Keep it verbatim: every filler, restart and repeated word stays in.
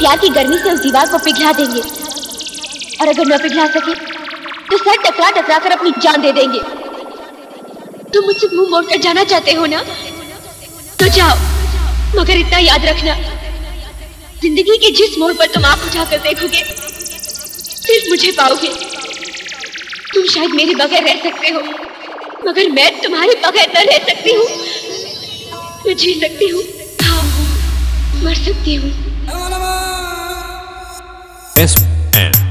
प्यार की गर्मी से उस दीवार को पिघला देंगे, और अगर न पिघला सके तो सर टकरा टकरा कर अपनी जान दे देंगे। तुम मुझसे मुंह मोड़ कर जाना चाहते हो ना, तो जाओ, मगर इतना याद रखना, जिंदगी के जिस मोड़ पर तुम आंख उठाकर देखोगे सिर्फ मुझे पाओगे। तुम शायद मेरे बगैर रह सकते हो, मगर मैं तुम्हारे बगैर न रह सकती हूँ। मैं जी सकती हूँ, हाँ, मर सकती हूँ। S N